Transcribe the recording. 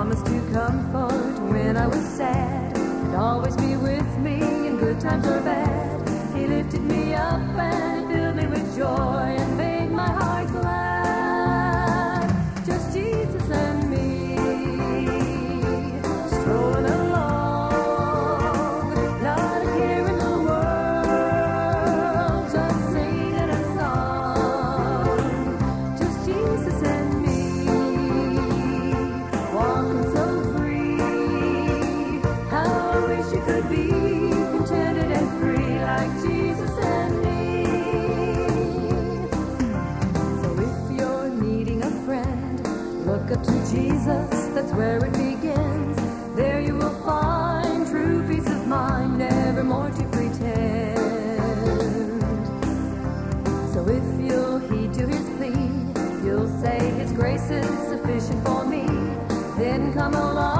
promised to comfort when I was sad, and always be with me in good times or bad. He lifted me up and filled me with joy and made my heart glad. Just Jesus and me, strolling along, not a care in the world, just singing a song. Just Jesus and me, walking so free. How I wish you could be contented and free like Jesus and me. So if you're needing a friend, look up to Jesus, that's where it begins. There you will find true peace of mind, never more to pretend. So if you'll heed to his plea, you'll say his grace is sufficient for me. Then come along